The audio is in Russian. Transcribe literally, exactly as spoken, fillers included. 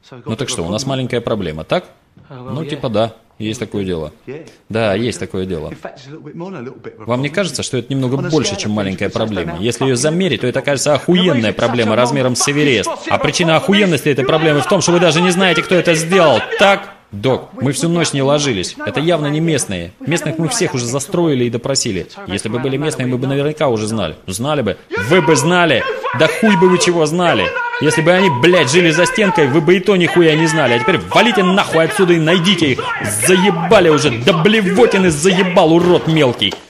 Ну так что, у нас маленькая проблема, так? Ну типа да, есть такое дело. Да, есть такое дело. Вам не кажется, что это немного больше, чем маленькая проблема? Если ее замерить, то это кажется охуенная проблема размером с Эверест. А причина охуенности этой проблемы в том, что вы даже не знаете, кто это сделал, так? Док, мы всю ночь не ложились. Это явно не местные. Местных мы всех уже застроили и допросили. Если бы были местные, мы бы наверняка уже знали. Знали бы. Вы бы знали. Да хуй бы вы чего знали. Если бы они, блядь, жили за стенкой, вы бы и то нихуя не знали. А теперь валите нахуй отсюда и найдите их. Заебали уже. Да блевотины заебал, урод мелкий.